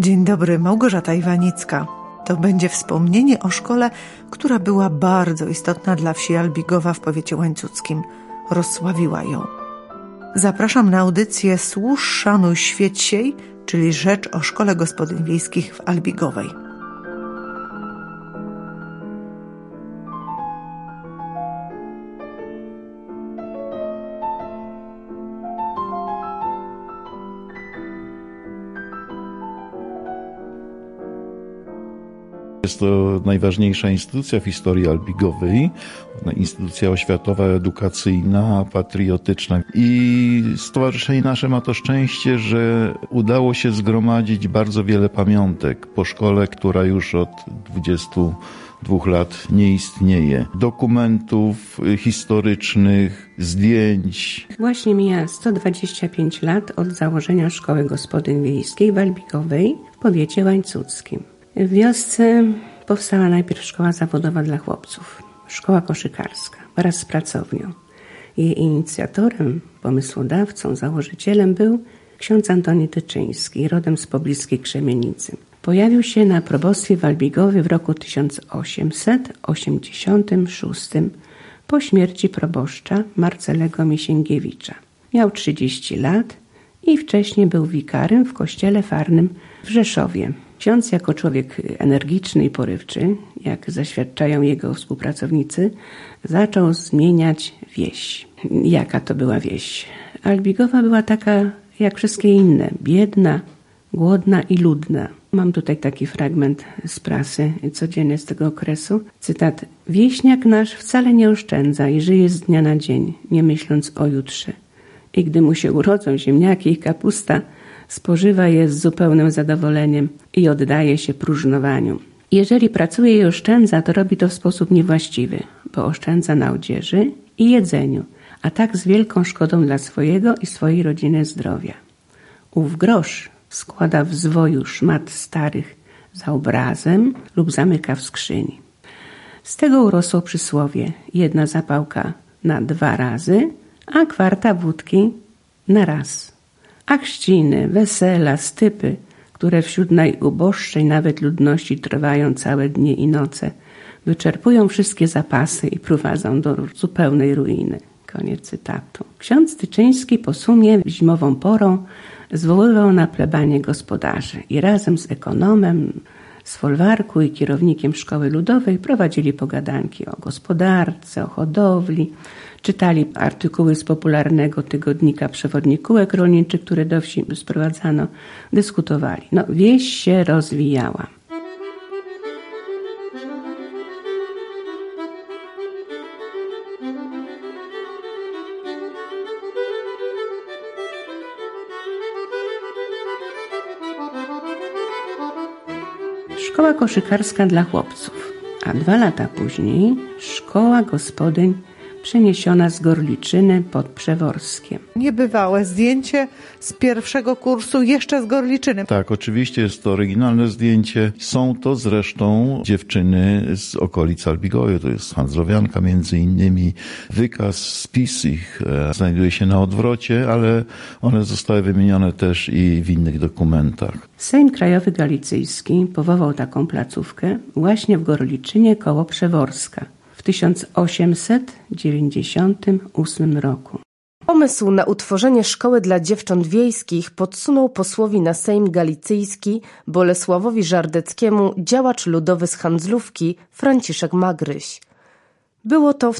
Dzień dobry, Małgorzata Iwanicka. To będzie wspomnienie o szkole, która była bardzo istotna dla wsi Albigowa w powiecie łańcuckim. Rozsławiła ją. Zapraszam na audycję Służ, szanuj, świeć siej, czyli rzecz o Szkole Gospodyń Wiejskich w Albigowej. Jest to najważniejsza instytucja w historii Albigowej, instytucja oświatowa, edukacyjna, patriotyczna. I stowarzyszenie nasze ma to szczęście, że udało się zgromadzić bardzo wiele pamiątek po szkole, która już od 22 lat nie istnieje. Dokumentów historycznych, zdjęć. Właśnie mija 125 lat od założenia Szkoły Gospodyń Wiejskich w Albigowej w powiecie łańcuckim. W wiosce powstała najpierw szkoła zawodowa dla chłopców, szkoła koszykarska wraz z pracownią. Jej inicjatorem, pomysłodawcą, założycielem był ksiądz Antoni Tyczyński, rodem z pobliskiej Krzemienicy. Pojawił się na probostwie w Albigowie w roku 1886 po śmierci proboszcza Marcelego Misięgiewicza. Miał 30 lat i wcześniej był wikarym w kościele farnym w Rzeszowie. Ksiądz jako człowiek energiczny i porywczy, jak zaświadczają jego współpracownicy, zaczął zmieniać wieś. Jaka to była wieś? Albigowa była taka jak wszystkie inne, biedna, głodna i ludna. Mam tutaj taki fragment z prasy codziennie z tego okresu. Cytat. Wieśniak nasz wcale nie oszczędza i żyje z dnia na dzień, nie myśląc o jutrze. I gdy mu się urodzą ziemniaki i kapusta, spożywa je z zupełnym zadowoleniem i oddaje się próżnowaniu. Jeżeli pracuje i oszczędza, to robi to w sposób niewłaściwy, bo oszczędza na odzieży i jedzeniu, a tak z wielką szkodą dla swojego i swojej rodziny zdrowia. Ów grosz składa w zwoju szmat starych za obrazem lub zamyka w skrzyni. Z tego urosło przysłowie: jedna zapałka na 2 razy, a kwarta wódki na raz. A chrzciny, wesela, stypy, które wśród najuboższej nawet ludności trwają całe dnie i noce, wyczerpują wszystkie zapasy i prowadzą do zupełnej ruiny. Koniec cytatu. Ksiądz Tyczyński po sumie zimową porą zwoływał na plebanie gospodarzy i razem z ekonomem z folwarku i kierownikiem szkoły ludowej prowadzili pogadanki o gospodarce, o hodowli, czytali artykuły z popularnego tygodnika Przewodnikułek Rolniczych, które do wsi sprowadzano, dyskutowali. Wieś się rozwijała. Szkoła koszykarska dla chłopców, a 2 lata później szkoła gospodyń przeniesiona z Gorliczyny pod Przeworskiem. Niebywałe zdjęcie z pierwszego kursu jeszcze z Gorliczyny. Tak, oczywiście jest to oryginalne zdjęcie. Są to zresztą dziewczyny z okolic Albigowej. To jest handlowianka między innymi. Wykaz, spis ich znajduje się na odwrocie, ale one zostały wymienione też i w innych dokumentach. Sejm Krajowy Galicyjski powołał taką placówkę właśnie w Gorliczynie koło Przeworska w 1898 roku. Pomysł na utworzenie szkoły dla dziewcząt wiejskich podsunął posłowi na Sejm Galicyjski Bolesławowi Żardeckiemu działacz ludowy z Handlówki Franciszek Magryś. Było to w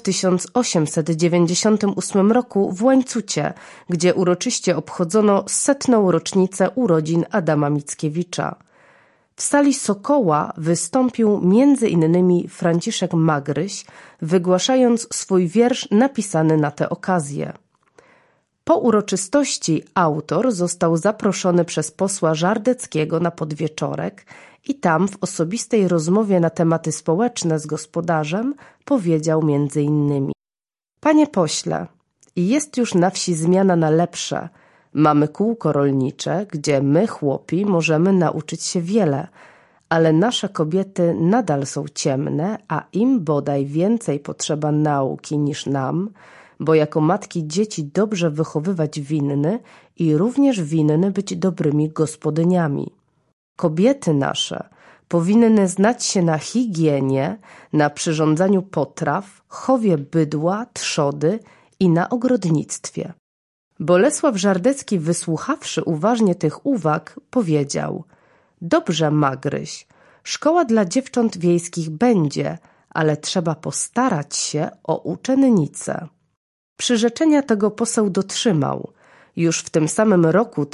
1898 roku w Łańcucie, gdzie uroczyście obchodzono 100. rocznicę urodzin Adama Mickiewicza. W sali Sokoła wystąpił m.in. Franciszek Magryś, wygłaszając swój wiersz napisany na tę okazję. Po uroczystości autor został zaproszony przez posła Żardeckiego na podwieczorek i tam w osobistej rozmowie na tematy społeczne z gospodarzem powiedział m.in. Panie pośle, jest już na wsi zmiana na lepsze. Mamy kółko rolnicze, gdzie my, chłopi, możemy nauczyć się wiele, ale nasze kobiety nadal są ciemne, a im bodaj więcej potrzeba nauki niż nam, bo jako matki dzieci dobrze wychowywać winny i również winny być dobrymi gospodyniami. Kobiety nasze powinny znać się na higienie, na przyrządzaniu potraw, chowie bydła, trzody i na ogrodnictwie. Bolesław Żardecki, wysłuchawszy uważnie tych uwag, powiedział: dobrze, Magryś, szkoła dla dziewcząt wiejskich będzie, ale trzeba postarać się o uczennice. Przyrzeczenia tego poseł dotrzymał. Już w tym samym roku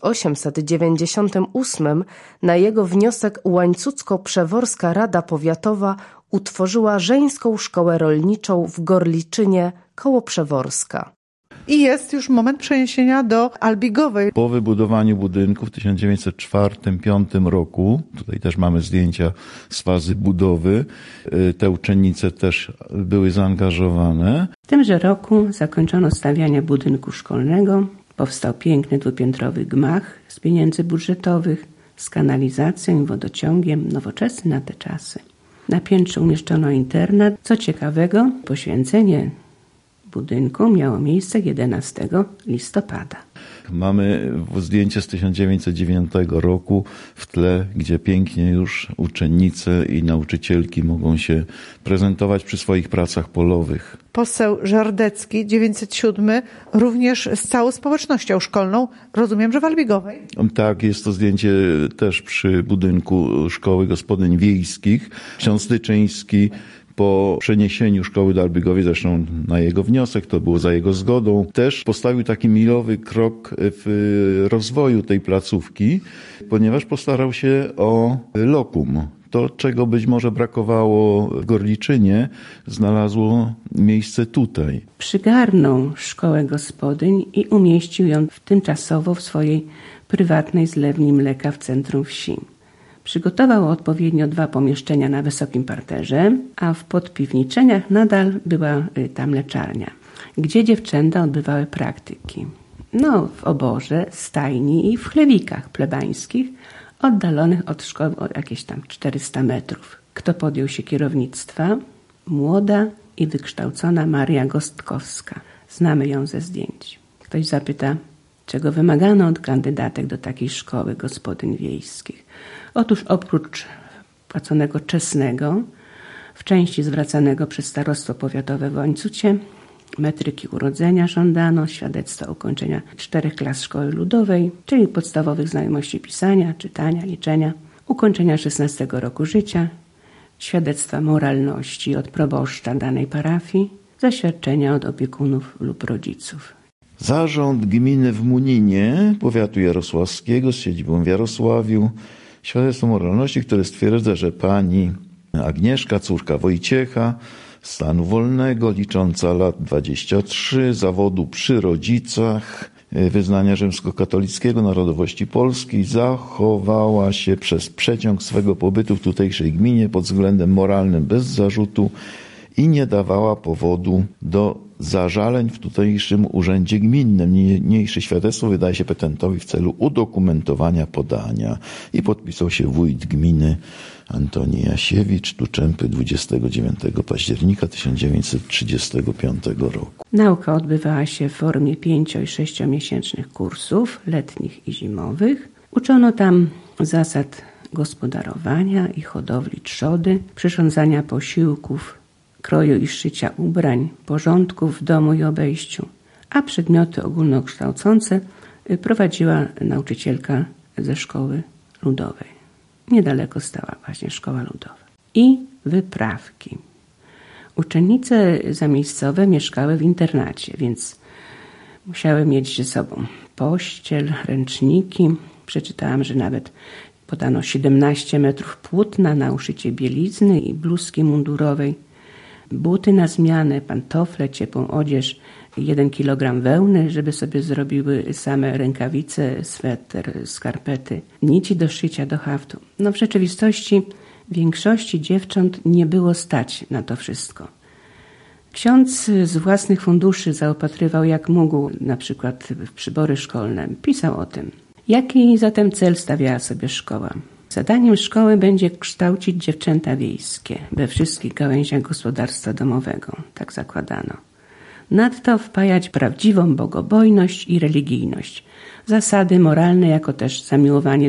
1898 na jego wniosek Łańcucko-Przeworska Rada Powiatowa utworzyła żeńską szkołę rolniczą w Gorliczynie koło Przeworska. I jest już moment przeniesienia do Albigowej. Po wybudowaniu budynku w 1904-1905 roku, tutaj też mamy zdjęcia z fazy budowy, te uczennice też były zaangażowane. W tymże roku zakończono stawianie budynku szkolnego. Powstał piękny dwupiętrowy gmach z pieniędzy budżetowych, z kanalizacją i wodociągiem, nowoczesny na te czasy. Na piętrze umieszczono internat. Co ciekawego, poświęcenie budynku miało miejsce 11 listopada. Mamy zdjęcie z 1909 roku w tle, gdzie pięknie już uczennice i nauczycielki mogą się prezentować przy swoich pracach polowych. Poseł Żardecki, 907, również z całą społecznością szkolną, rozumiem, że w Albigowej. Tak, jest to zdjęcie też przy budynku Szkoły Gospodyń Wiejskich. Ksiądz Tyczyński po przeniesieniu szkoły do Albigowej, zresztą na jego wniosek, to było za jego zgodą, też postawił taki milowy krok w rozwoju tej placówki, ponieważ postarał się o lokum. To, czego być może brakowało w Gorliczynie, znalazło miejsce tutaj. Przygarnął szkołę gospodyń i umieścił ją tymczasowo w swojej prywatnej zlewni mleka w centrum wsi. Przygotował odpowiednio 2 pomieszczenia na wysokim parterze, a w podpiwniczeniach nadal była ta mleczarnia, gdzie dziewczęta odbywały praktyki. W oborze, stajni i w chlewikach plebańskich, oddalonych od szkoły o jakieś tam 400 metrów. Kto podjął się kierownictwa? Młoda i wykształcona Maria Gostkowska. Znamy ją ze zdjęć. Ktoś zapyta, czego wymagano od kandydatek do takiej szkoły gospodyń wiejskich. Otóż oprócz płaconego czesnego, w części zwracanego przez starostwo powiatowe w Łańcucie, metryki urodzenia żądano, świadectwa ukończenia 4 klas szkoły ludowej, czyli podstawowych znajomości pisania, czytania, liczenia, ukończenia 16 roku życia, świadectwa moralności od proboszcza danej parafii, zaświadczenia od opiekunów lub rodziców. Zarząd gminy w Muninie, powiatu jarosławskiego z siedzibą w Jarosławiu, świadectwo moralności, które stwierdza, że pani Agnieszka, córka Wojciecha, stanu wolnego, licząca lat 23, zawodu przy rodzicach, wyznania rzymskokatolickiego, narodowości polskiej, zachowała się przez przeciąg swego pobytu w tutejszej gminie pod względem moralnym bez zarzutu i nie dawała powodu do zażaleń w tutejszym urzędzie gminnym. Niniejsze świadectwo wydaje się petentowi w celu udokumentowania podania i podpisał się wójt gminy Antoni Jasiewicz, Tuczępy 29 października 1935 roku. Nauka odbywała się w formie 5- i 6-miesięcznych kursów, letnich i zimowych. Uczono tam zasad gospodarowania i hodowli trzody, przyrządzania posiłków, kroju i szycia ubrań, porządków w domu i obejściu, a przedmioty ogólnokształcące prowadziła nauczycielka ze szkoły ludowej. Niedaleko stała właśnie szkoła ludowa. I wyprawki. Uczennice zamiejscowe mieszkały w internacie, więc musiały mieć ze sobą pościel, ręczniki. Przeczytałam, że nawet podano 17 metrów płótna na uszycie bielizny i bluzki mundurowej, buty na zmianę, pantofle, ciepłą odzież, 1 kilogram wełny, żeby sobie zrobiły same rękawice, sweter, skarpety, nici do szycia, do haftu. W rzeczywistości większości dziewcząt nie było stać na to wszystko. Ksiądz z własnych funduszy zaopatrywał jak mógł, na przykład w przybory szkolne. Pisał o tym. Jaki zatem cel stawiała sobie szkoła? Zadaniem szkoły będzie kształcić dziewczęta wiejskie we wszystkich gałęziach gospodarstwa domowego, tak zakładano. Nadto wpajać prawdziwą bogobojność i religijność, zasady moralne, jako też zamiłowanie do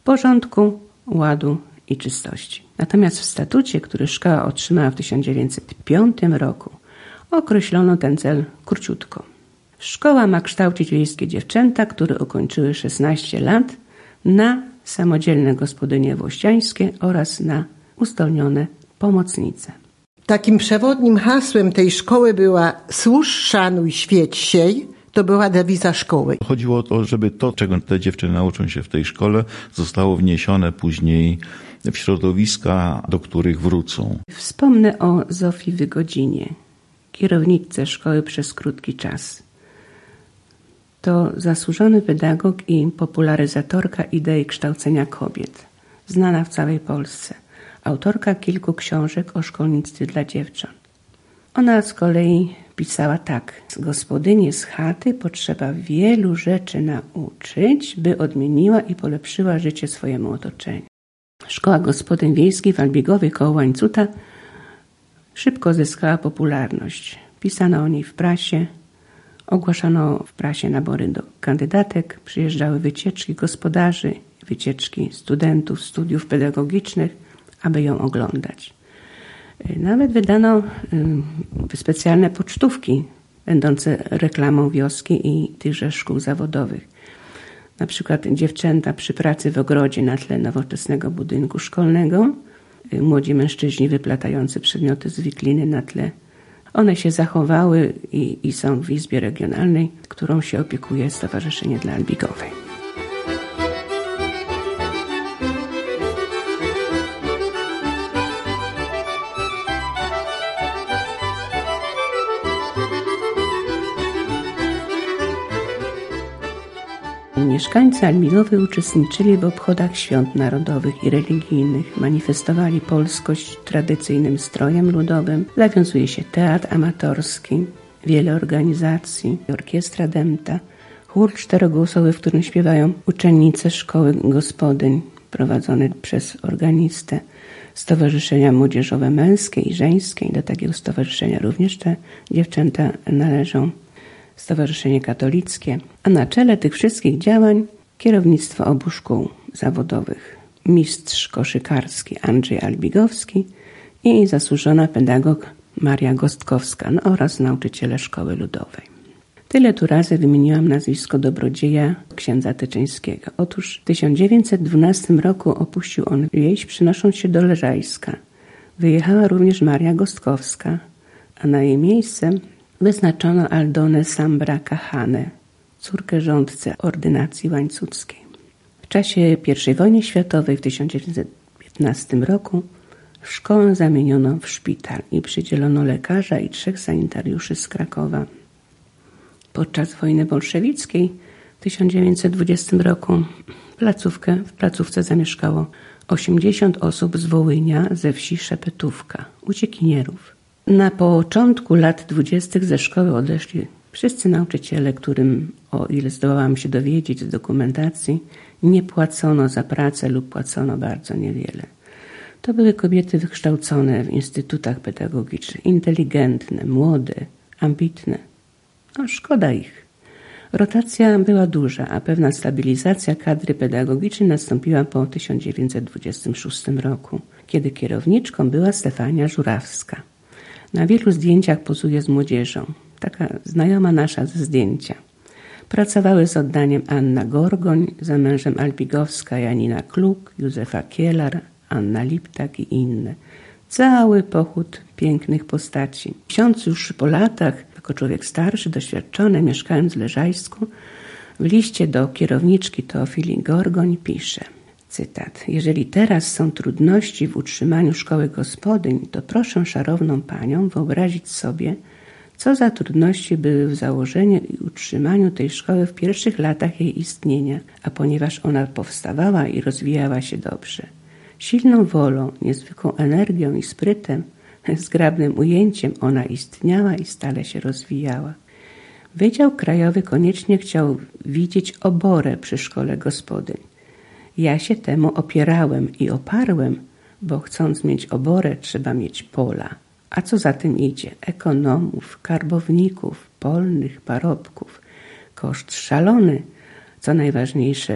porządku, ładu i czystości. Natomiast w statucie, który szkoła otrzymała w 1905 roku, określono ten cel króciutko. Szkoła ma kształcić wiejskie dziewczęta, które ukończyły 16 lat, na samodzielne gospodynie włościańskie oraz na uzdolnione pomocnice. Takim przewodnim hasłem tej szkoły była służ, szanuj, świeć, siej. To była dewiza szkoły. Chodziło o to, żeby to, czego te dziewczyny nauczą się w tej szkole, zostało wniesione później w środowiska, do których wrócą. Wspomnę o Zofii Wygodzinie, kierowniczce szkoły przez krótki czas. To zasłużony pedagog i popularyzatorka idei kształcenia kobiet, znana w całej Polsce, autorka kilku książek o szkolnictwie dla dziewcząt. Ona z kolei pisała tak: z gospodyni z chaty potrzeba wielu rzeczy nauczyć, by odmieniła i polepszyła życie swojemu otoczeniu. Szkoła gospodyń wiejskich w Albigowie koło Łańcuta szybko zyskała popularność. Pisano o niej w prasie, ogłaszano w prasie nabory do kandydatek, przyjeżdżały wycieczki gospodarzy, wycieczki studentów studiów pedagogicznych, aby ją oglądać. Nawet wydano specjalne pocztówki będące reklamą wioski i tychże szkół zawodowych. Na przykład dziewczęta przy pracy w ogrodzie na tle nowoczesnego budynku szkolnego, młodzi mężczyźni wyplatający przedmioty z wikliny na tle. One się zachowały i są w Izbie Regionalnej, którą się opiekuje Stowarzyszenie dla Albigowej. Mieszkańcy Albigowej uczestniczyli w obchodach świąt narodowych i religijnych, manifestowali polskość tradycyjnym strojem ludowym, zawiązuje się teatr amatorski, wiele organizacji, orkiestra dębta, chór czterogłosowy, w którym śpiewają uczennice szkoły gospodyń prowadzone przez organistę, stowarzyszenia młodzieżowe męskie i żeńskie, i do takiego stowarzyszenia również te dziewczęta należą. Stowarzyszenie Katolickie, a na czele tych wszystkich działań kierownictwo obu szkół zawodowych, mistrz koszykarski Andrzej Albigowski i zasłużona pedagog Maria Gostkowska oraz nauczyciele szkoły ludowej. Tyle tu razy wymieniłam nazwisko dobrodzieja księdza Tyczyńskiego. Otóż w 1912 roku opuścił on wieś, przynosząc się do Leżajska. Wyjechała również Maria Gostkowska, a na jej miejsce wyznaczono Aldonę Sambra-Kahanę, córkę rządcy ordynacji łańcuckiej. W czasie I wojny światowej w 1915 roku szkołę zamieniono w szpital i przydzielono lekarza i 3 sanitariuszy z Krakowa. Podczas wojny bolszewickiej w 1920 roku w placówce zamieszkało 80 osób z Wołynia, ze wsi Szepetówka, uciekinierów. Na początku lat 20. ze szkoły odeszli wszyscy nauczyciele, którym, o ile zdołałam się dowiedzieć z dokumentacji, nie płacono za pracę lub płacono bardzo niewiele. To były kobiety wykształcone w instytutach pedagogicznych, inteligentne, młode, ambitne. Szkoda ich. Rotacja była duża, a pewna stabilizacja kadry pedagogicznej nastąpiła po 1926 roku, kiedy kierowniczką była Stefania Żurawska. Na wielu zdjęciach pozuje z młodzieżą. Taka znajoma nasza ze zdjęcia. Pracowały z oddaniem Anna Gorgoń, za mężem Albigowska, Janina Kluk, Józefa Kielar, Anna Liptak i inne. Cały pochód pięknych postaci. Ksiądz już po latach, jako człowiek starszy, doświadczony, mieszkając w Leżajsku, w liście do kierowniczki Teofilii Gorgoń pisze, cytat: jeżeli teraz są trudności w utrzymaniu szkoły gospodyń, to proszę szanowną panią wyobrazić sobie, co za trudności były w założeniu i utrzymaniu tej szkoły w pierwszych latach jej istnienia, a ponieważ ona powstawała i rozwijała się dobrze, silną wolą, niezwykłą energią i sprytem, zgrabnym ujęciem ona istniała i stale się rozwijała. Wydział Krajowy koniecznie chciał widzieć oborę przy szkole gospodyń. Ja się temu opierałem i oparłem, bo chcąc mieć oborę, trzeba mieć pola. A co za tym idzie? Ekonomów, karbowników, polnych, parobków. Koszt szalony. Co najważniejsze,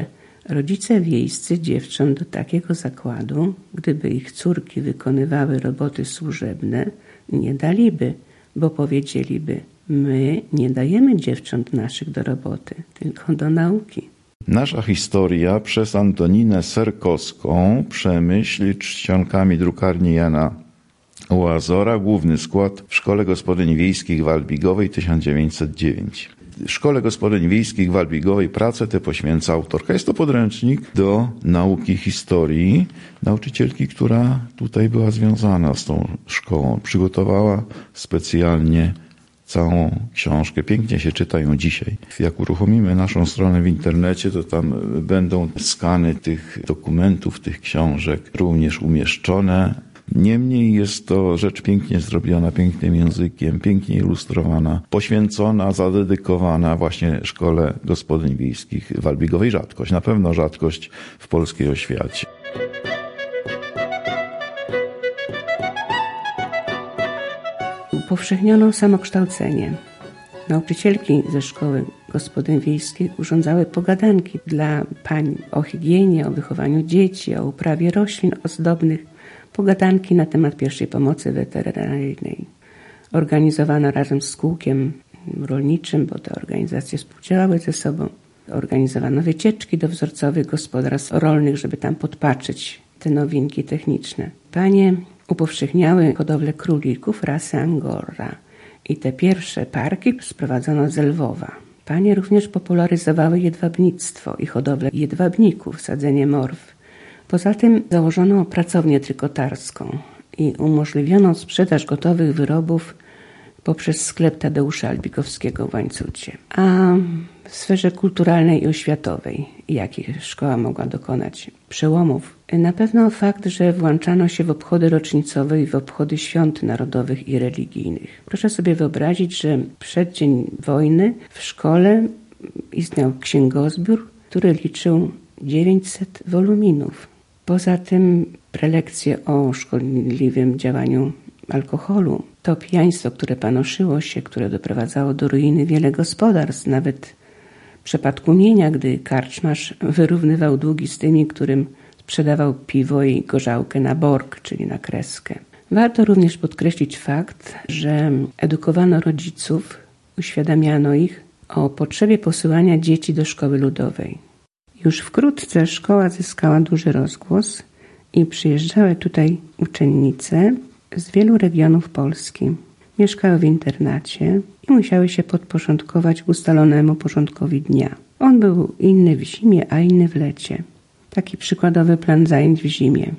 Rodzice wiejscy dziewcząt do takiego zakładu, gdyby ich córki wykonywały roboty służebne, nie daliby, bo powiedzieliby: my nie dajemy dziewcząt naszych do roboty, tylko do nauki. Nasza historia przez Antoninę Serkowską, Przemyśl, czcionkami drukarni Jana Łazora, główny skład w Szkole Gospodyń Wiejskich w Albigowej 1909. Szkole Gospodyń Wiejskich w Albigowej pracę tę poświęca autorka. Jest to podręcznik do nauki historii. Nauczycielki, która tutaj była związana z tą szkołą, przygotowała specjalnie całą książkę. Pięknie się czyta ją dzisiaj. Jak uruchomimy naszą stronę w internecie, to tam będą skany tych dokumentów, tych książek również umieszczone. Niemniej jest to rzecz pięknie zrobiona, pięknym językiem, pięknie ilustrowana, poświęcona, zadedykowana właśnie Szkole Gospodyń Wiejskich w Albigowej. Rzadkość, na pewno rzadkość w polskiej oświacie. Upowszechniono samokształcenie. Nauczycielki ze Szkoły Gospodyń Wiejskich urządzały pogadanki dla pań o higienie, o wychowaniu dzieci, o uprawie roślin ozdobnych, pogadanki na temat pierwszej pomocy weterynaryjnej. Organizowano razem z kółkiem rolniczym, bo te organizacje współdziałały ze sobą. Organizowano wycieczki do wzorcowych gospodarstw rolnych, żeby tam podpatrzeć te nowinki techniczne. Panie upowszechniały hodowlę królików rasy Angora i te pierwsze parki sprowadzono z Lwowa. Panie również popularyzowały jedwabnictwo i hodowlę jedwabników, sadzenie morw. Poza tym założono pracownię trykotarską i umożliwiono sprzedaż gotowych wyrobów poprzez sklep Tadeusza Albigowskiego w Łańcucie. A w sferze kulturalnej i oświatowej, jakich szkoła mogła dokonać przełomów? Na pewno fakt, że włączano się w obchody rocznicowe i w obchody świąt narodowych i religijnych. Proszę sobie wyobrazić, że przed dzień wojny w szkole istniał księgozbiór, który liczył 900 woluminów. Poza tym prelekcje o szkodliwym działaniu alkoholu, to pijaństwo, które panoszyło się, które doprowadzało do ruiny wiele gospodarstw, nawet w przypadku mienia, gdy karczmarz wyrównywał długi z tymi, którym sprzedawał piwo i gorzałkę na borg, czyli na kreskę. Warto również podkreślić fakt, że edukowano rodziców, uświadamiano ich o potrzebie posyłania dzieci do szkoły ludowej. Już wkrótce szkoła zyskała duży rozgłos i przyjeżdżały tutaj uczennice z wielu regionów Polski. Mieszkały w internacie i musiały się podporządkować ustalonemu porządkowi dnia. On był inny w zimie, a inny w lecie. Taki przykładowy plan zajęć w zimie.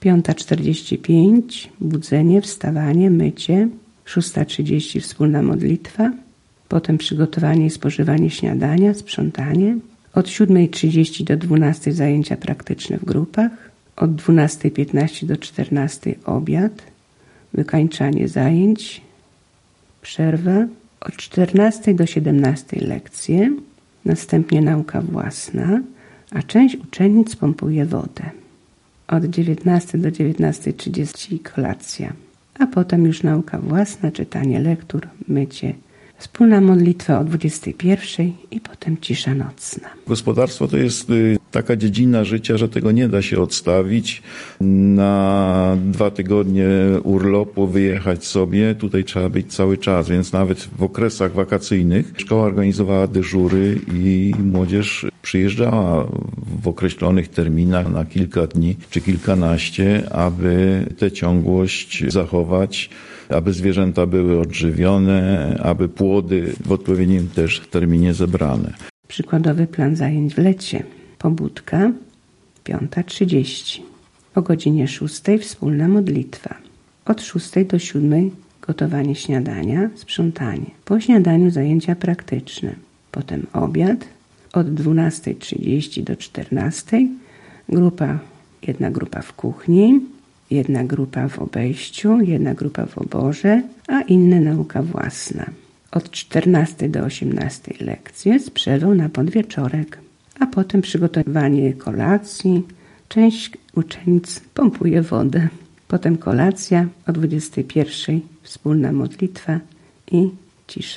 5:45 budzenie, wstawanie, mycie. 6:30 wspólna modlitwa. Potem przygotowanie i spożywanie śniadania, sprzątanie. Od 7:30 do 12:00 zajęcia praktyczne w grupach. Od 12:15 do 14:00 obiad. Wykańczanie zajęć. Przerwa. Od 14:00 do 17:00 lekcje. Następnie nauka własna, a część uczennic pompuje wodę. Od 19:00 do 19:30 kolacja, a potem już nauka własna, czytanie lektur, mycie, wspólna modlitwa o 21:00 i potem cisza nocna. Gospodarstwo to jest taka dziedzina życia, że tego nie da się odstawić. Na 2 tygodnie urlopu wyjechać sobie, tutaj trzeba być cały czas, więc nawet w okresach wakacyjnych szkoła organizowała dyżury i młodzież przyjeżdżała w określonych terminach na kilka dni czy kilkanaście, aby tę ciągłość zachować, aby zwierzęta były odżywione, aby płody w odpowiednim też terminie zebrane. Przykładowy plan zajęć w lecie. Pobudka 5:30. O godzinie 6:00 wspólna modlitwa. Od 6:00 do 7:00 gotowanie śniadania, sprzątanie. Po śniadaniu zajęcia praktyczne. Potem obiad. Od 12:30 do 14:00 jedna grupa w kuchni, jedna grupa w obejściu, jedna grupa w oborze, a inna nauka własna. Od 14:00 do 18:00 lekcje z przerwą na podwieczorek, a potem przygotowanie kolacji. Część uczennic pompuje wodę. Potem kolacja, o 21:00 wspólna modlitwa i cisza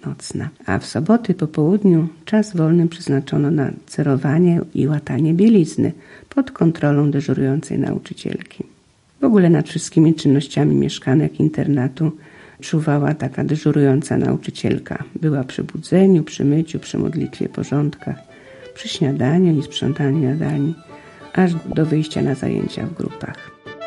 nocna. A w soboty po południu czas wolny przeznaczono na cerowanie i łatanie bielizny pod kontrolą dyżurującej nauczycielki. W ogóle nad wszystkimi czynnościami mieszkanek internatu czuwała taka dyżurująca nauczycielka. Była przy budzeniu, przy myciu, przy modlitwie, porządkach, przy śniadaniu i sprzątaniu jadalni, aż do wyjścia na zajęcia w grupach.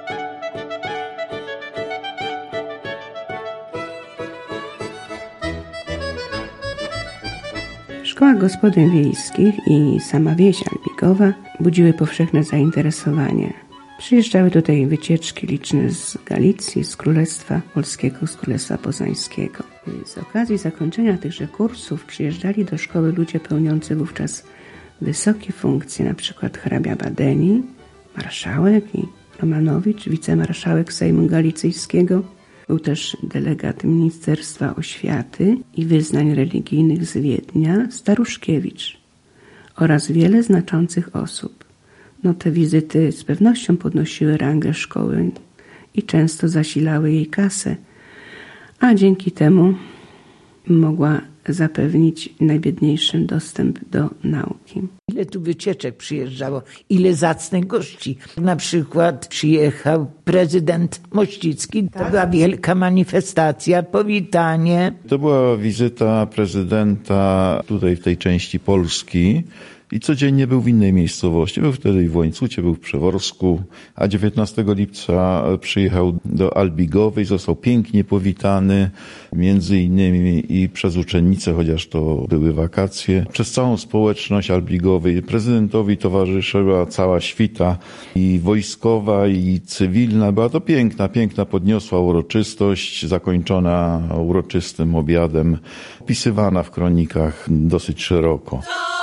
Szkoła Gospodyń Wiejskich i sama wieś Albigowa budziły powszechne zainteresowanie. Przyjeżdżały tutaj wycieczki liczne z Galicji, z Królestwa Polskiego, z Królestwa Poznańskiego. Z okazji zakończenia tychże kursów przyjeżdżali do szkoły ludzie pełniący wówczas wysokie funkcje, na przykład hrabia Badeni, marszałek i Romanowicz, wicemarszałek Sejmu Galicyjskiego. Był też delegat Ministerstwa Oświaty i Wyznań Religijnych z Wiednia, Staruszkiewicz oraz wiele znaczących osób. Te wizyty z pewnością podnosiły rangę szkoły i często zasilały jej kasę, a dzięki temu mogła zapewnić najbiedniejszym dostęp do nauki. Ile tu wycieczek przyjeżdżało, ile zacnych gości. Na przykład przyjechał prezydent Mościcki. To była wielka manifestacja, powitanie. To była wizyta prezydenta tutaj w tej części Polski. I codziennie był w innej miejscowości. Był wtedy i w Łańcucie, był w Przeworsku, a 19 lipca przyjechał do Albigowej, został pięknie powitany, między innymi i przez uczennice, chociaż to były wakacje, przez całą społeczność Albigowej. Prezydentowi towarzyszyła cała świta i wojskowa, i cywilna. Była to piękna podniosła uroczystość, zakończona uroczystym obiadem, opisywana w kronikach dosyć szeroko.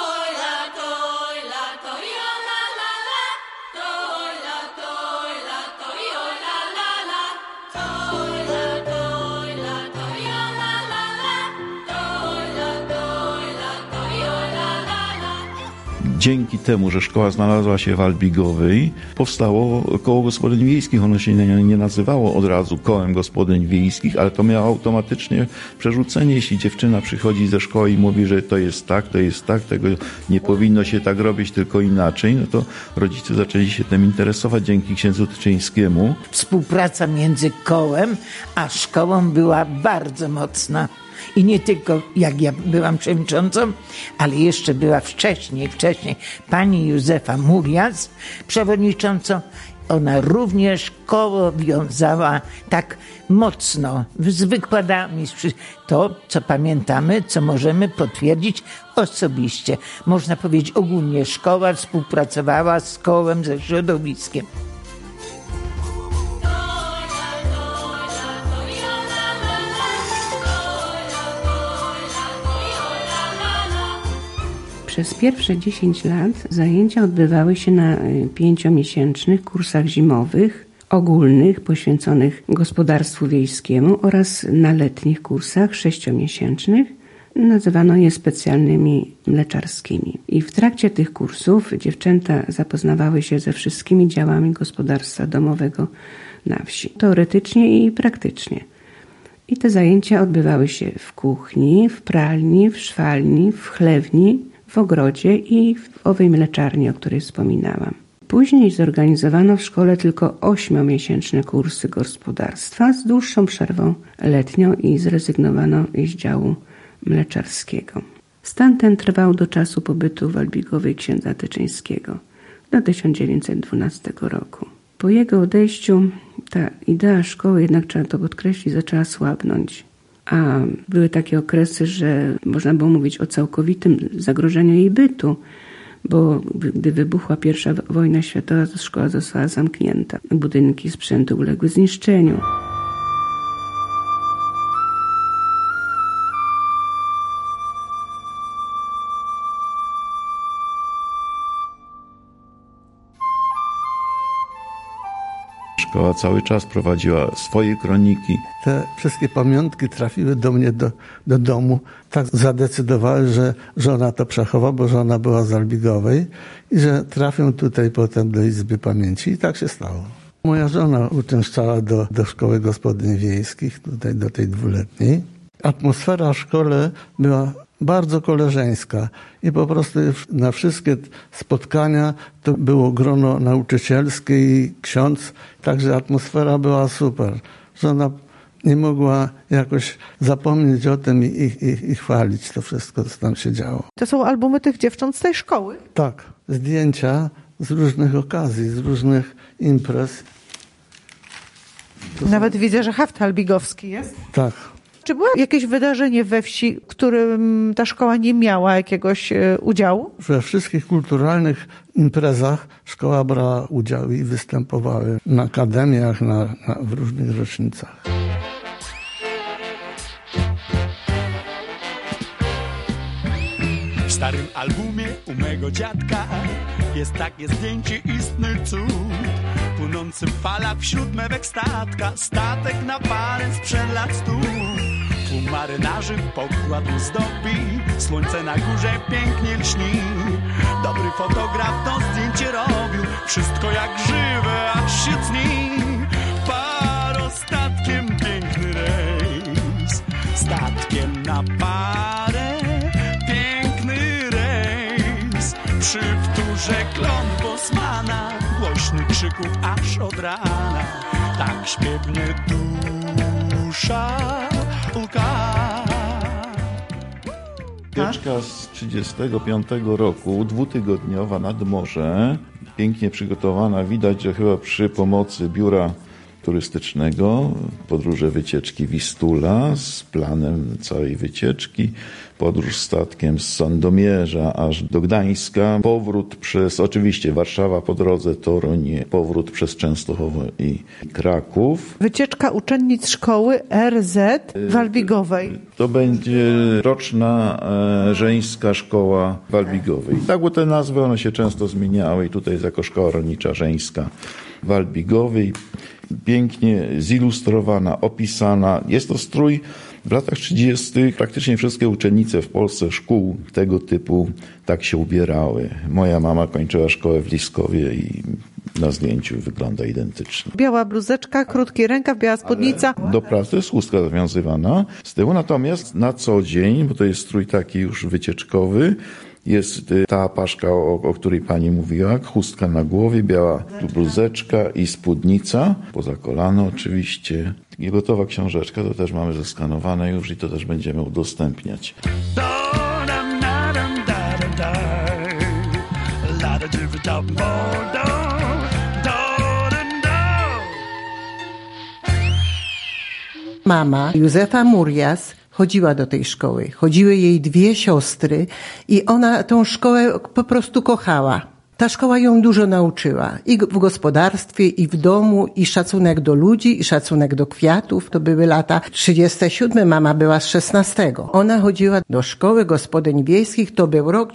Dzięki temu, że szkoła znalazła się w Albigowej, powstało koło gospodyń wiejskich. Ono się nie nazywało od razu kołem gospodyń wiejskich, ale to miało automatycznie przerzucenie. Jeśli dziewczyna przychodzi ze szkoły i mówi, że to jest tak, tego nie powinno się tak robić, tylko inaczej, no to rodzice zaczęli się tym interesować dzięki księdzu Tyczyńskiemu. Współpraca między kołem a szkołą była bardzo mocna. I nie tylko jak ja byłam przewodniczącą, ale jeszcze była wcześniej pani Józefa Murias przewodniczącą. Ona również koło wiązała tak mocno z wykładami. To, co pamiętamy, co możemy potwierdzić osobiście. Można powiedzieć ogólnie szkoła współpracowała z kołem, ze środowiskiem. Przez pierwsze 10 lat zajęcia odbywały się na 5-miesięcznych kursach zimowych, ogólnych, poświęconych gospodarstwu wiejskiemu oraz na letnich kursach 6-miesięcznych. Nazywano je specjalnymi mleczarskimi. I w trakcie tych kursów dziewczęta zapoznawały się ze wszystkimi działami gospodarstwa domowego na wsi, teoretycznie i praktycznie. I te zajęcia odbywały się w kuchni, w pralni, w szwalni, w chlewni, w ogrodzie i w owej mleczarni, o której wspominałam. Później zorganizowano w szkole tylko 8-miesięczne kursy gospodarstwa z dłuższą przerwą letnią i zrezygnowano z działu mleczarskiego. Stan ten trwał do czasu pobytu w Albigowej księdza Tyczyńskiego, do 1912 roku. Po jego odejściu ta idea szkoły, jednak trzeba to podkreślić, zaczęła słabnąć. A były takie okresy, że można było mówić o całkowitym zagrożeniu jej bytu, bo gdy wybuchła I wojna światowa, to szkoła została zamknięta. Budynki, sprzęty uległy zniszczeniu. Szkoła cały czas prowadziła swoje kroniki. Te wszystkie pamiątki trafiły do mnie do domu. Tak zadecydowały, że żona to przechowa, bo żona była z Albigowej i że trafią tutaj potem do Izby Pamięci. I tak się stało. Moja żona uczęszczała do szkoły gospodyń wiejskich, tutaj do tej 2-letniej. Atmosfera w szkole była bardzo koleżeńska i po prostu na wszystkie spotkania to było grono nauczycielskie i ksiądz, także atmosfera była super, że ona nie mogła jakoś zapomnieć o tym i chwalić to wszystko, co tam się działo. To są albumy tych dziewcząt z tej szkoły? Tak, zdjęcia z różnych okazji, z różnych imprez. Nawet widzę, że haft albigowski jest. Tak. Czy było jakieś wydarzenie we wsi, w którym ta szkoła nie miała jakiegoś udziału? We wszystkich kulturalnych imprezach szkoła brała udział i występowały na akademiach, w różnych rocznicach. W starym albumie u mego dziadka jest takie zdjęcie, istny cud. Płynący fala wśród mewek statka, statek na parę sprzed lat 100. Tłum marynarzy pokład zdobi, słońce na górze pięknie lśni. Dobry fotograf to zdjęcie robił, wszystko jak żywe, aż się cni. Parostatkiem piękny rejs, statkiem na parę, piękny rejs. Przy wtórze klon Bosmana, głośny krzyków aż od rana, tak śpiewnie dusza łka. Wycieczka z 1935 roku, 2-tygodniowa nad morze, pięknie przygotowana. Widać, że chyba przy pomocy biura turystycznego, podróże wycieczki Wistula z planem całej wycieczki, podróż statkiem z Sandomierza aż do Gdańska, powrót przez, oczywiście Warszawa po drodze, Toruń, powrót przez Częstochowo i Kraków. Wycieczka uczennic szkoły RZ w Albigowej. To będzie roczna żeńska szkoła w Albigowej. Tak, bo te nazwy one się często zmieniały i tutaj jest jako szkoła rolnicza żeńska w Albigowej. Pięknie zilustrowana, opisana. Jest to strój w latach 30. Praktycznie wszystkie uczennice w Polsce szkół tego typu tak się ubierały. Moja mama kończyła szkołę w Liskowie i na zdjęciu wygląda identycznie. Biała bluzeczka, krótki rękaw, biała spódnica. Do pracy jest chustka zawiązywana z tyłu, natomiast na co dzień, bo to jest strój taki już wycieczkowy, jest ta paszka, o której pani mówiła, chustka na głowie, biała bluzeczka i spódnica, poza kolano oczywiście. I gotowa książeczka, to też mamy zeskanowane już i to też będziemy udostępniać. Mama Józefa Murias chodziła do tej szkoły. Chodziły jej 2 siostry i ona tą szkołę po prostu kochała. Ta szkoła ją dużo nauczyła i w gospodarstwie, i w domu, i szacunek do ludzi, i szacunek do kwiatów. To były lata 37, mama była z 16. Ona chodziła do szkoły gospodyń wiejskich, to był rok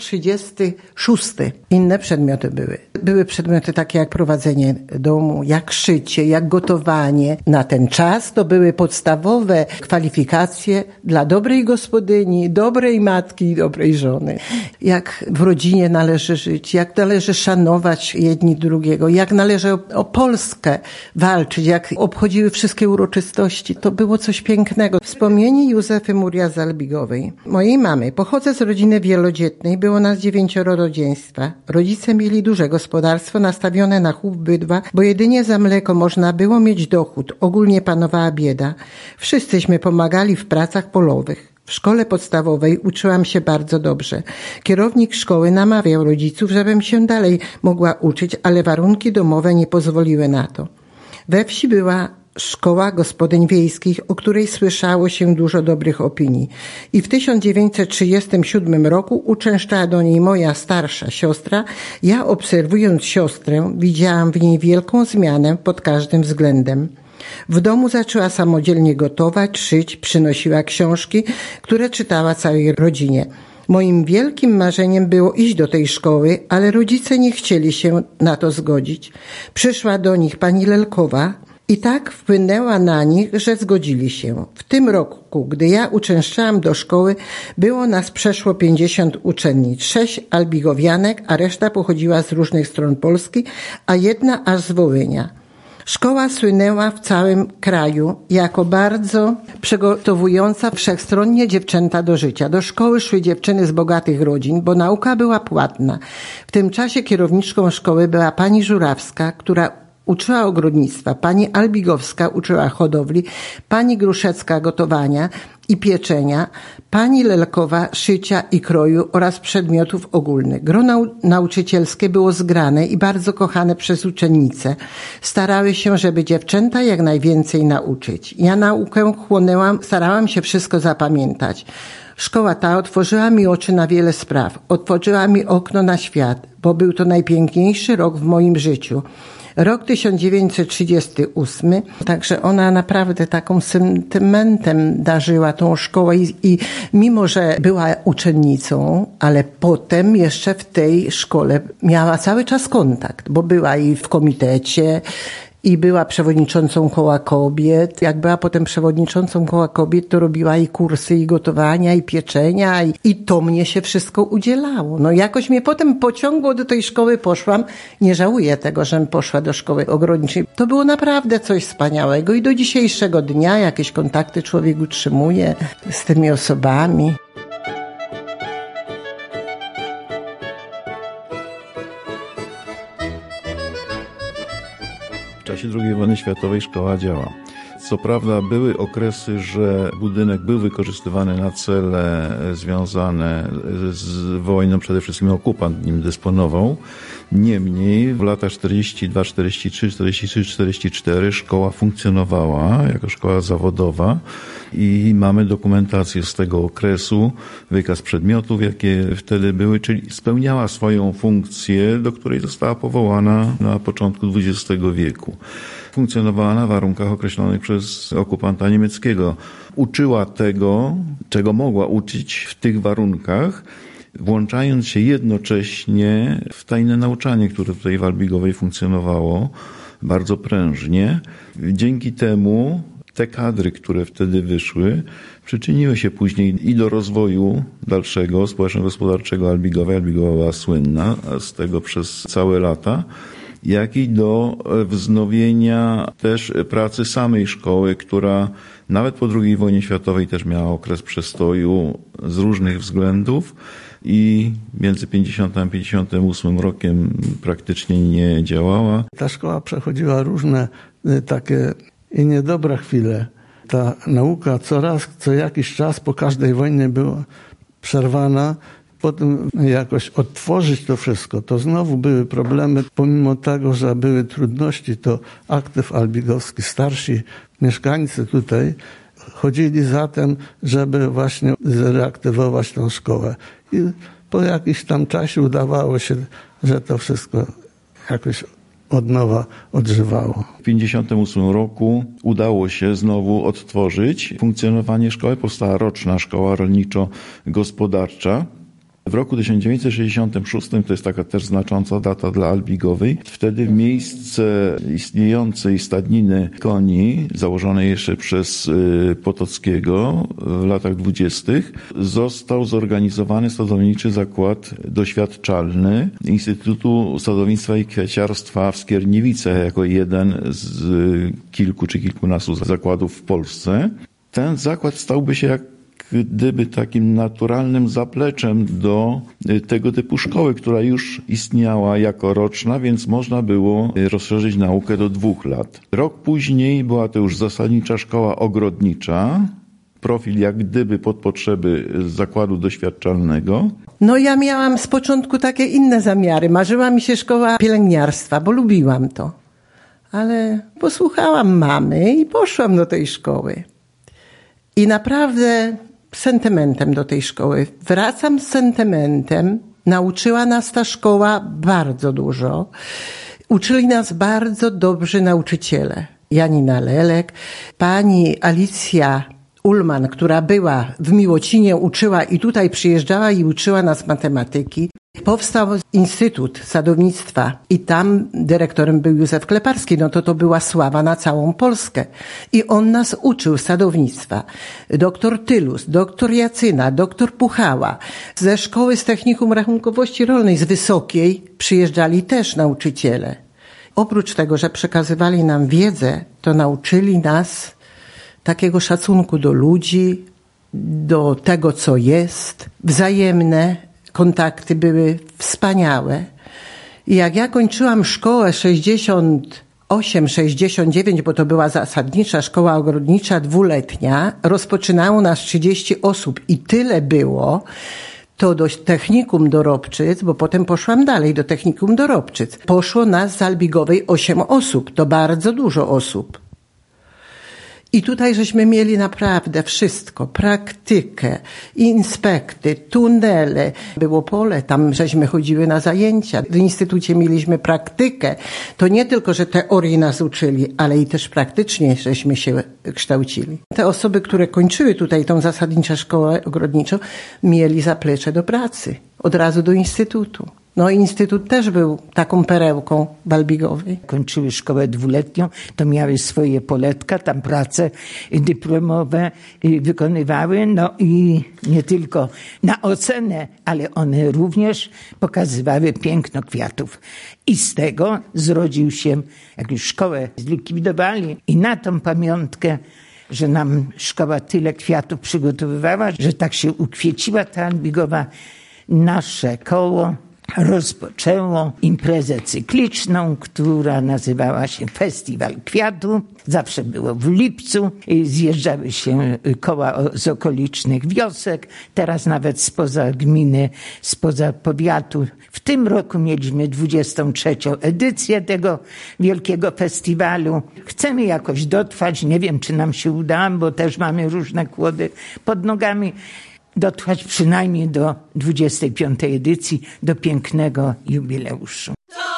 36. Inne przedmioty były. Były przedmioty takie jak prowadzenie domu, jak szycie, jak gotowanie. Na ten czas to były podstawowe kwalifikacje dla dobrej gospodyni, dobrej matki i dobrej żony. Jak w rodzinie należy żyć, jak należy szanować jedni drugiego, jak należy o Polskę walczyć, jak obchodziły wszystkie uroczystości. To było coś pięknego. Wspomnienie Józefy Murias z Albigowej. Mojej mamy. Pochodzę z rodziny wielodzietnej. Było nas 9 rodzeństwa. Rodzice mieli duże gospodarstwo nastawione na chów bydła, bo jedynie za mleko można było mieć dochód. Ogólnie panowała bieda. Wszyscyśmy pomagali w pracach polowych. W szkole podstawowej uczyłam się bardzo dobrze. Kierownik szkoły namawiał rodziców, żebym się dalej mogła uczyć, ale warunki domowe nie pozwoliły na to. We wsi była szkoła gospodyń wiejskich, o której słyszało się dużo dobrych opinii. I w 1937 roku uczęszczała do niej moja starsza siostra. Ja, obserwując siostrę, widziałam w niej wielką zmianę pod każdym względem. W domu zaczęła samodzielnie gotować, szyć, przynosiła książki, które czytała całej rodzinie. Moim wielkim marzeniem było iść do tej szkoły, ale rodzice nie chcieli się na to zgodzić. Przyszła do nich pani Lelkowa i tak wpłynęła na nich, że zgodzili się. W tym roku, gdy ja uczęszczałam do szkoły, było nas przeszło 50 uczennic, 6 albigowianek, a reszta pochodziła z różnych stron Polski, a jedna aż z Wołynia. Szkoła słynęła w całym kraju jako bardzo przygotowująca wszechstronnie dziewczęta do życia. Do szkoły szły dziewczyny z bogatych rodzin, bo nauka była płatna. W tym czasie kierowniczką szkoły była pani Żurawska, która uczyła ogrodnictwa, pani Albigowska uczyła hodowli, pani Gruszecka gotowania i pieczenia, pani Lelkowa szycia i kroju oraz przedmiotów ogólnych. Grono nauczycielskie było zgrane i bardzo kochane przez uczennice. Starały się, żeby dziewczęta jak najwięcej nauczyć. Ja naukę chłonęłam, starałam się wszystko zapamiętać. Szkoła ta otworzyła mi oczy na wiele spraw. Otworzyła mi okno na świat, bo był to najpiękniejszy rok w moim życiu. Rok 1938, także ona naprawdę taką sentymentem darzyła tą szkołę i mimo, że była uczennicą, ale potem jeszcze w tej szkole miała cały czas kontakt, bo była i w komitecie, i była przewodniczącą koła kobiet. Jak była potem przewodniczącą koła kobiet, to robiła i kursy, i gotowania, i pieczenia, i to mnie się wszystko udzielało. No jakoś mnie potem pociągło do tej szkoły, poszłam. Nie żałuję tego, żem poszła do szkoły ogrodniczej. To było naprawdę coś wspaniałego i do dzisiejszego dnia jakieś kontakty człowiek utrzymuje z tymi osobami. W czasie II wojny światowej szkoła działa. Co prawda były okresy, że budynek był wykorzystywany na cele związane z wojną, przede wszystkim okupant nim dysponował. Niemniej w latach 42, 43, 43, 44 szkoła funkcjonowała jako szkoła zawodowa i mamy dokumentację z tego okresu, wykaz przedmiotów, jakie wtedy były, czyli spełniała swoją funkcję, do której została powołana na początku XX wieku. Funkcjonowała na warunkach określonych przez okupanta niemieckiego. Uczyła tego, czego mogła uczyć w tych warunkach, włączając się jednocześnie w tajne nauczanie, które tutaj w Albigowej funkcjonowało bardzo prężnie. Dzięki temu te kadry, które wtedy wyszły, przyczyniły się później i do rozwoju dalszego społeczno-gospodarczego Albigowej. Albigowa była słynna z tego przez całe lata, jak i do wznowienia też pracy samej szkoły, która nawet po II wojnie światowej też miała okres przestoju z różnych względów i między 50 a 58 rokiem praktycznie nie działała. Ta szkoła przechodziła różne takie i niedobre chwile. Ta nauka co jakiś czas po każdej wojnie była przerwana. Potem jakoś odtworzyć to wszystko, to znowu były problemy, pomimo tego, że były trudności, to aktyw albigowski, starsi mieszkańcy tutaj chodzili za tym, żeby właśnie zreaktywować tę szkołę. I po jakimś tam czasie udawało się, że to wszystko jakoś od nowa odżywało. W 1958 roku udało się znowu odtworzyć funkcjonowanie szkoły. Powstała roczna szkoła rolniczo-gospodarcza. W roku 1966, to jest taka też znacząca data dla Albigowej, wtedy w miejsce istniejącej stadniny koni, założonej jeszcze przez Potockiego w latach 20., został zorganizowany sadowniczy zakład doświadczalny Instytutu Sadownictwa i Kwiaciarstwa w Skierniewicach jako jeden z kilku czy kilkunastu zakładów w Polsce. Ten zakład stałby się jak gdyby takim naturalnym zapleczem do tego typu szkoły, która już istniała jako roczna, więc można było rozszerzyć naukę do 2 lat. Rok później była to już zasadnicza szkoła ogrodnicza, profil jak gdyby pod potrzeby zakładu doświadczalnego. No ja miałam z początku takie inne zamiary. Marzyła mi się szkoła pielęgniarstwa, bo lubiłam to. Ale posłuchałam mamy i poszłam do tej szkoły. I naprawdę sentymentem do tej szkoły. Wracam z sentymentem. Nauczyła nas ta szkoła bardzo dużo. Uczyli nas bardzo dobrzy nauczyciele. Janina Lelek, pani Alicja Ullman, która była w Miłocinie, uczyła i tutaj przyjeżdżała i uczyła nas matematyki. Powstał Instytut Sadownictwa i tam dyrektorem był Józef Kleparski. No to była sława na całą Polskę. I on nas uczył sadownictwa. Doktor Tylus, doktor Jacyna, doktor Puchała. Ze szkoły z Technikum Rachunkowości Rolnej z Wysokiej przyjeżdżali też nauczyciele. Oprócz tego, że przekazywali nam wiedzę, to nauczyli nas takiego szacunku do ludzi, do tego, co jest. Wzajemne kontakty były wspaniałe. I jak ja kończyłam szkołę 68-69, bo to była zasadnicza szkoła ogrodnicza dwuletnia, rozpoczynało nas 30 osób i tyle było, to do technikum Dorobczyc, bo potem poszłam dalej do technikum Dorobczyc. Poszło nas z Albigowej 8 osób, to bardzo dużo osób. I tutaj żeśmy mieli naprawdę wszystko, praktykę, inspekty, tunele, było pole, tam żeśmy chodziły na zajęcia. W instytucie mieliśmy praktykę. To nie tylko, że teorii nas uczyli, ale i też praktycznie żeśmy się kształcili. Te osoby, które kończyły tutaj tą zasadniczą szkołę ogrodniczą, mieli zaplecze do pracy, od razu do instytutu. No instytut też był taką perełką w Albigowej. Kończyły szkołę dwuletnią, to miały swoje poletka, tam prace dyplomowe wykonywały, no i nie tylko na ocenę, ale one również pokazywały piękno kwiatów. I z tego zrodził się, jak już szkołę zlikwidowali i na tą pamiątkę, że nam szkoła tyle kwiatów przygotowywała, że tak się ukwieciła ta Albigowa, nasze koło rozpoczęło imprezę cykliczną, która nazywała się Festiwal Kwiatu. Zawsze było w lipcu. Zjeżdżały się koła z okolicznych wiosek. Teraz nawet spoza gminy, spoza powiatu. W tym roku mieliśmy 23. edycję tego wielkiego festiwalu. Chcemy jakoś dotrwać. Nie wiem, czy nam się uda, bo też mamy różne kłody pod nogami. Dotrwać przynajmniej do 25. edycji, do pięknego jubileuszu.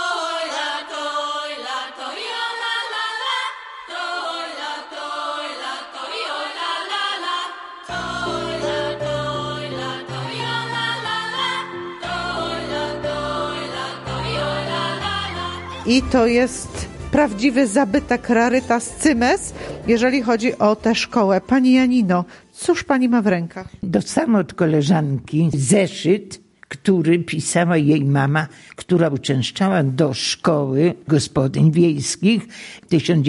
I to jest prawdziwy zabytek rarytas cymes, jeżeli chodzi o tę szkołę. Pani Janino, cóż pani ma w rękach? Dostałam od koleżanki zeszyt, który pisała jej mama, która uczęszczała do szkoły gospodyń wiejskich w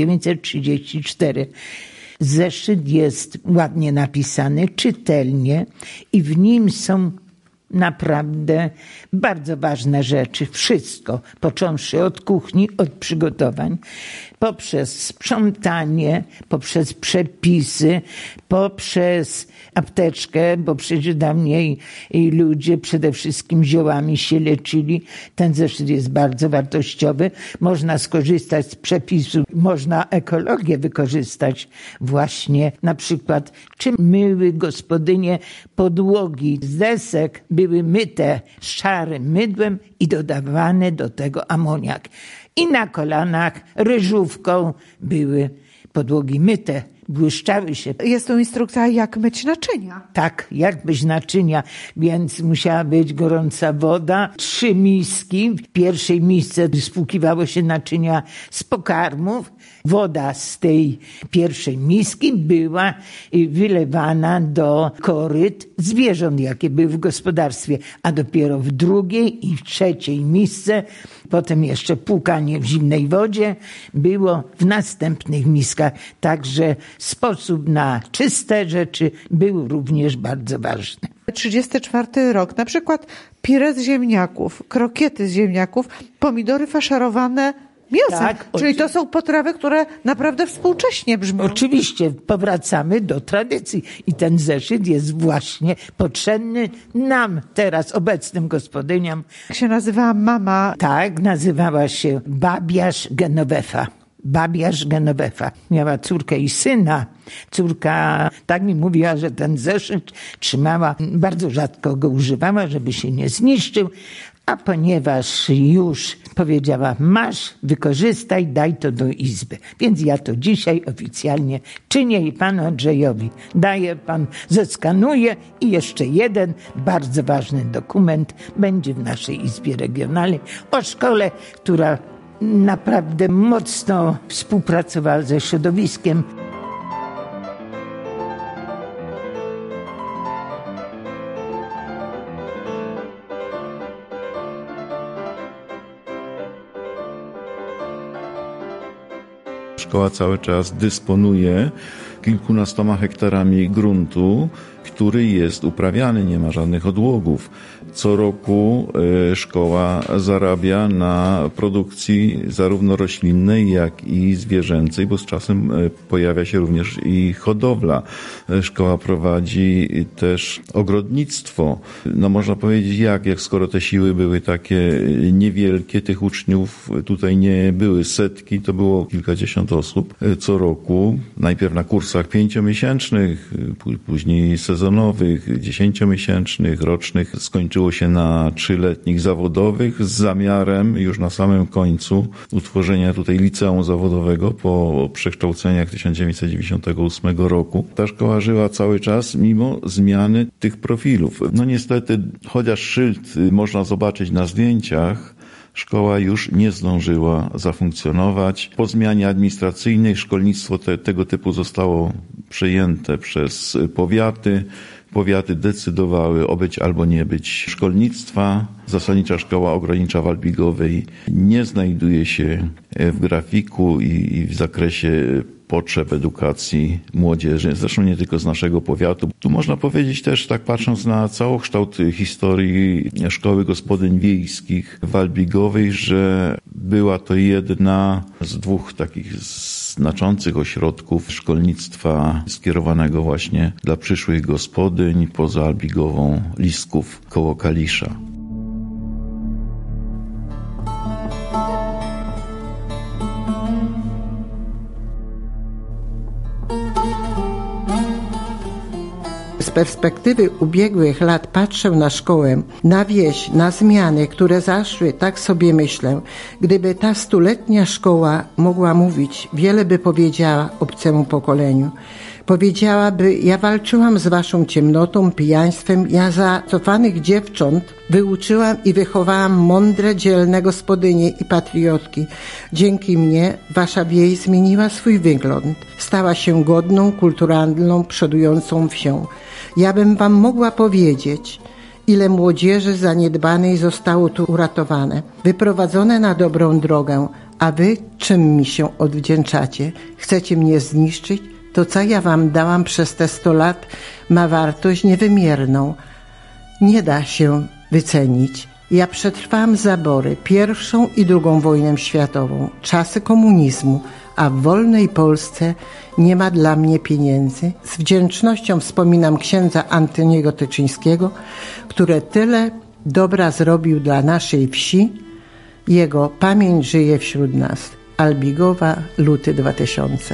1934. Zeszyt jest ładnie napisany, czytelnie i w nim są naprawdę bardzo ważne rzeczy. Wszystko, począwszy od kuchni, od przygotowań, poprzez sprzątanie, poprzez przepisy, poprzez apteczkę, bo przecież dawniej ludzie przede wszystkim ziołami się leczyli. Ten zeszyt jest bardzo wartościowy. Można skorzystać z przepisów, można ekologię wykorzystać właśnie. Na przykład, czym myły gospodynie podłogi z desek, były myte szarym mydłem i dodawane do tego amoniak. I na kolanach ryżówką były podłogi myte, błyszczały się. Jest tu instrukcja, jak myć naczynia. Tak, jak myć naczynia, więc musiała być gorąca woda, 3 miski. W pierwszej misce spłukiwało się naczynia z pokarmów. Woda z tej pierwszej miski była wylewana do koryt zwierząt, jakie były w gospodarstwie, a dopiero w drugiej i w trzeciej misce, potem jeszcze płukanie w zimnej wodzie było w następnych miskach. Także sposób na czyste rzeczy był również bardzo ważny. 34 rok, na przykład pire z ziemniaków, krokiety z ziemniaków, pomidory faszerowane mięsem. Tak, czyli to są potrawy, które naprawdę współcześnie brzmią. Oczywiście, powracamy do tradycji i ten zeszyt jest właśnie potrzebny nam teraz, obecnym gospodyniom. Jak się nazywała mama? Tak, nazywała się Babiarz Genovefa. Babiarz Genovefa. Miała córkę i syna. Córka tak mi mówiła, że ten zeszyt trzymała, bardzo rzadko go używała, żeby się nie zniszczył, a ponieważ już powiedziała, masz, wykorzystaj, daj to do izby. Więc ja to dzisiaj oficjalnie czynię i panu Andrzejowi daję, pan zeskanuje i jeszcze jeden bardzo ważny dokument będzie w naszej Izbie Regionalnej o szkole, która naprawdę mocno współpracowała ze środowiskiem. szkoła cały czas dysponuje kilkunastoma hektarami gruntu, który jest uprawiany, nie ma żadnych odłogów. Co roku szkoła zarabia na produkcji zarówno roślinnej, jak i zwierzęcej, bo z czasem pojawia się również i hodowla. Szkoła prowadzi też ogrodnictwo. No można powiedzieć jak skoro te siły były takie niewielkie, tych uczniów tutaj nie były setki, to było kilkadziesiąt osób co roku. Najpierw na kursach 5-miesięcznych, później sezonowych, 10-miesięcznych, rocznych. Skończyło się na 3-letnich zawodowych z zamiarem już na samym końcu utworzenia tutaj liceum zawodowego po przekształceniach 1998 roku. Ta szkoła żyła cały czas mimo zmiany tych profilów. No niestety, chociaż szyld można zobaczyć na zdjęciach, szkoła już nie zdążyła zafunkcjonować. Po zmianie administracyjnej szkolnictwo tego typu zostało przejęte przez powiaty. Powiaty decydowały o być albo nie być szkolnictwa. Zasadnicza Szkoła Ogrodnicza w Albigowej nie znajduje się w grafiku i w zakresie potrzeb edukacji młodzieży, zresztą nie tylko z naszego powiatu. Tu można powiedzieć też, tak patrząc na całokształt historii Szkoły Gospodyń Wiejskich w Albigowej, że była to jedna z dwóch takich znaczących ośrodków szkolnictwa skierowanego właśnie dla przyszłych gospodyń poza Albigową Listków koło Kalisza. Z perspektywy ubiegłych lat patrzę na szkołę, na wieś, na zmiany, które zaszły, tak sobie myślę. Gdyby ta 100-letnia szkoła mogła mówić, wiele by powiedziała obcemu pokoleniu. Powiedziałaby, ja walczyłam z waszą ciemnotą, pijaństwem, ja zacofanych dziewcząt wyuczyłam i wychowałam mądre, dzielne gospodynie i patriotki. Dzięki mnie wasza wieś zmieniła swój wygląd. Stała się godną, kulturalną, przodującą wsią. Ja bym wam mogła powiedzieć, ile młodzieży zaniedbanej zostało tu uratowane, wyprowadzone na dobrą drogę, a wy czym mi się odwdzięczacie? Chcecie mnie zniszczyć? To, co ja wam dałam przez te 100 lat, ma wartość niewymierną. Nie da się wycenić. Ja przetrwałam zabory, pierwszą i drugą wojnę światową, czasy komunizmu, a w wolnej Polsce nie ma dla mnie pieniędzy. Z wdzięcznością wspominam księdza Antoniego Tyczyńskiego, który tyle dobra zrobił dla naszej wsi. Jego pamięć żyje wśród nas. Albigowa, luty 2000.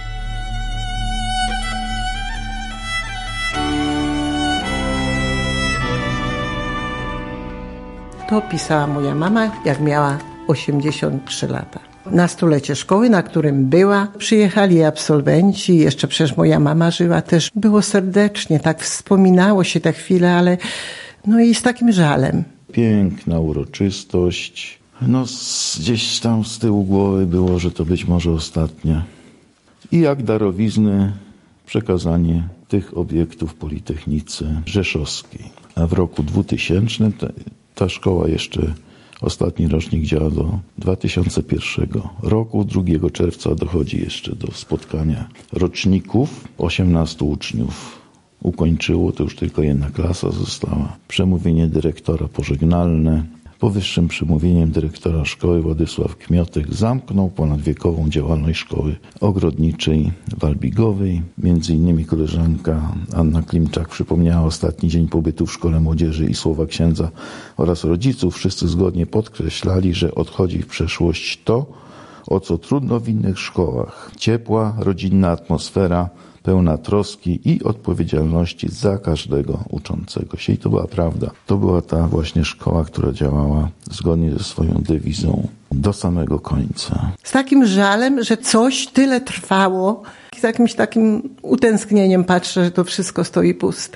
To pisała moja mama, jak miała 83 lata. Na 100-lecie szkoły, na którym była, przyjechali absolwenci, jeszcze przecież moja mama żyła też. Było serdecznie, tak wspominało się te chwile, ale no i z takim żalem. Piękna uroczystość. No gdzieś tam z tyłu głowy było, że to być może ostatnia. I jak darowizny przekazanie tych obiektów Politechnice Rzeszowskiej. A w roku 2000 ta szkoła jeszcze, ostatni rocznik działa do 2001 roku. 2 czerwca dochodzi jeszcze do spotkania roczników. 18 uczniów ukończyło, to już tylko jedna klasa została. Przemówienie dyrektora pożegnalne. Powyższym przemówieniem dyrektora szkoły Władysław Kmiotek zamknął ponadwiekową działalność szkoły ogrodniczej w Albigowej. Między innymi koleżanka Anna Klimczak przypomniała ostatni dzień pobytu w szkole młodzieży i słowa księdza oraz rodziców. Wszyscy zgodnie podkreślali, że odchodzi w przeszłość to, o co trudno w innych szkołach. Ciepła, rodzinna atmosfera, pełna troski i odpowiedzialności za każdego uczącego się. I to była prawda. To była ta właśnie szkoła, która działała zgodnie ze swoją dewizą do samego końca. Z takim żalem, że coś tyle trwało, z jakimś takim utęsknieniem patrzę, że to wszystko stoi puste.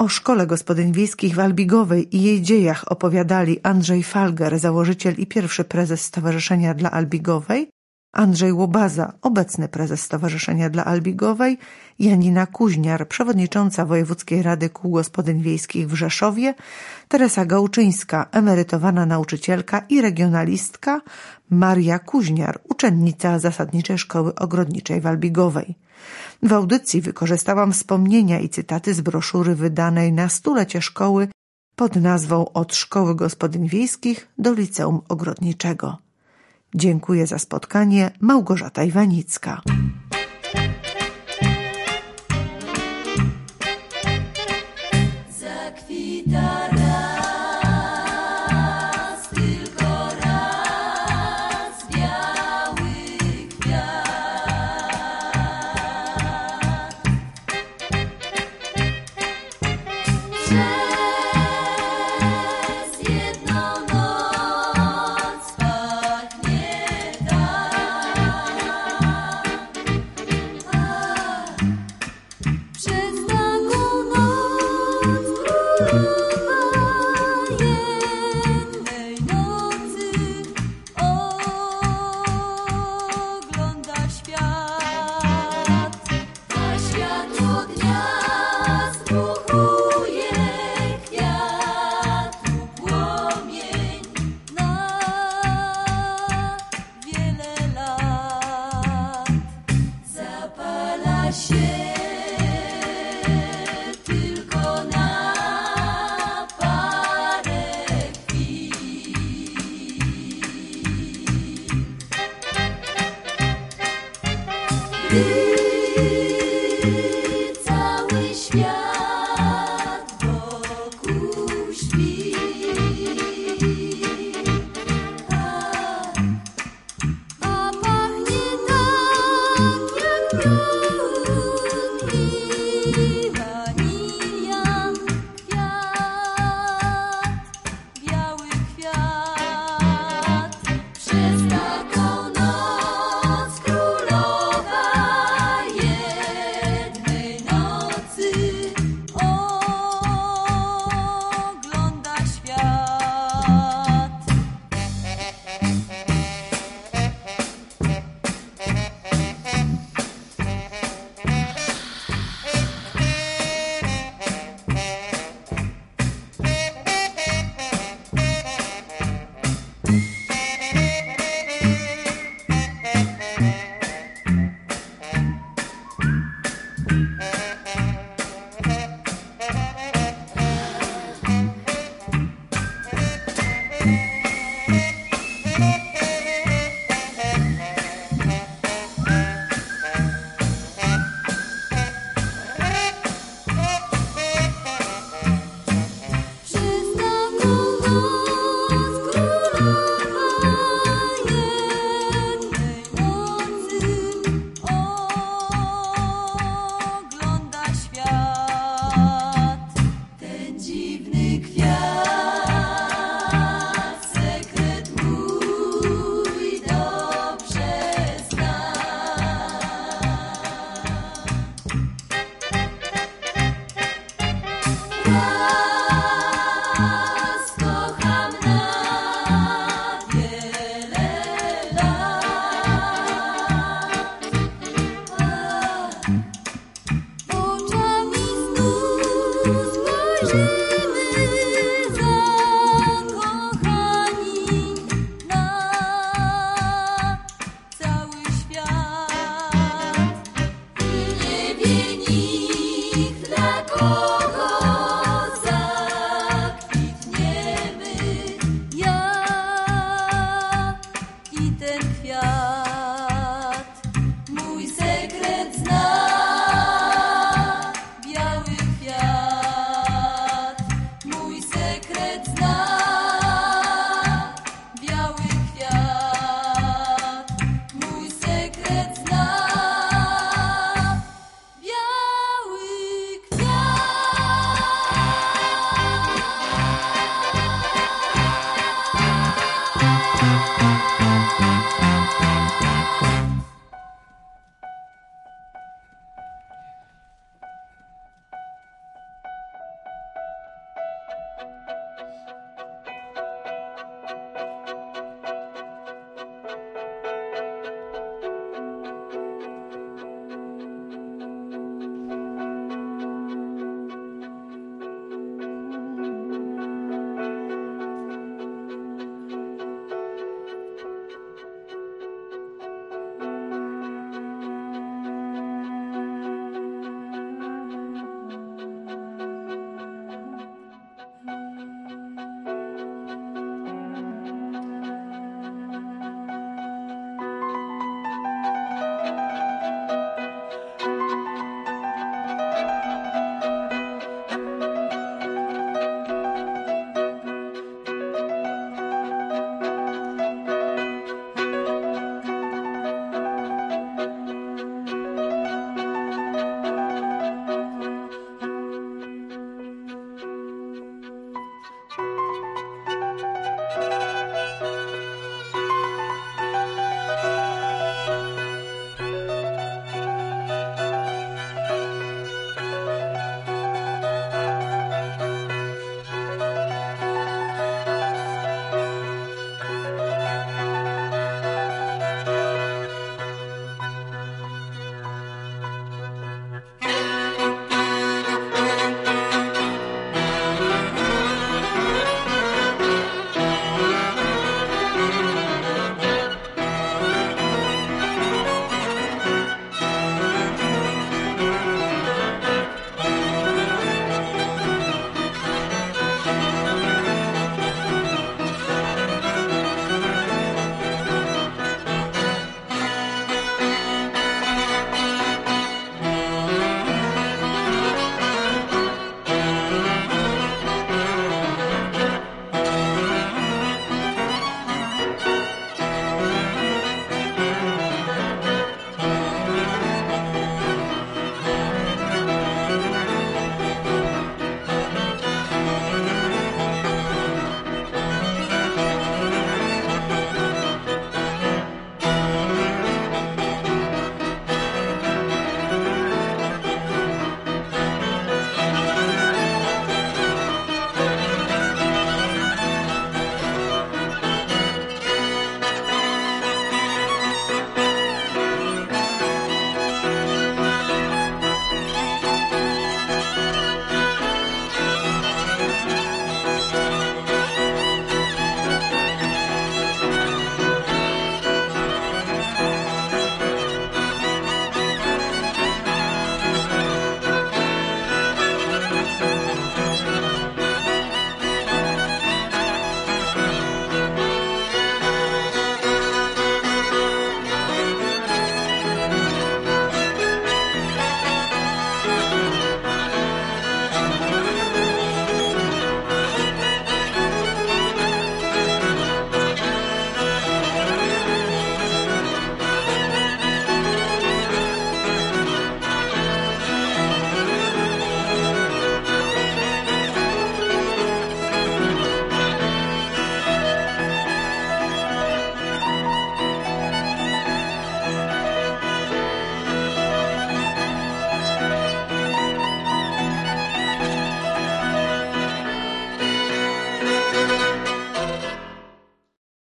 O szkole gospodyń wiejskich w Albigowej i jej dziejach opowiadali Andrzej Falger, założyciel i pierwszy prezes Stowarzyszenia dla Albigowej, Andrzej Łobaza, obecny prezes Stowarzyszenia dla Albigowej, Janina Kuźniar, przewodnicząca Wojewódzkiej Rady Kół Gospodyń Wiejskich w Rzeszowie, Teresa Gałczyńska, emerytowana nauczycielka i regionalistka, Maria Kuźniar, uczennica Zasadniczej Szkoły Ogrodniczej w Albigowej. W audycji wykorzystałam wspomnienia i cytaty z broszury wydanej na 100-lecie szkoły pod nazwą Od Szkoły Gospodyń Wiejskich do Liceum Ogrodniczego. Dziękuję za spotkanie. Małgorzata Iwanicka.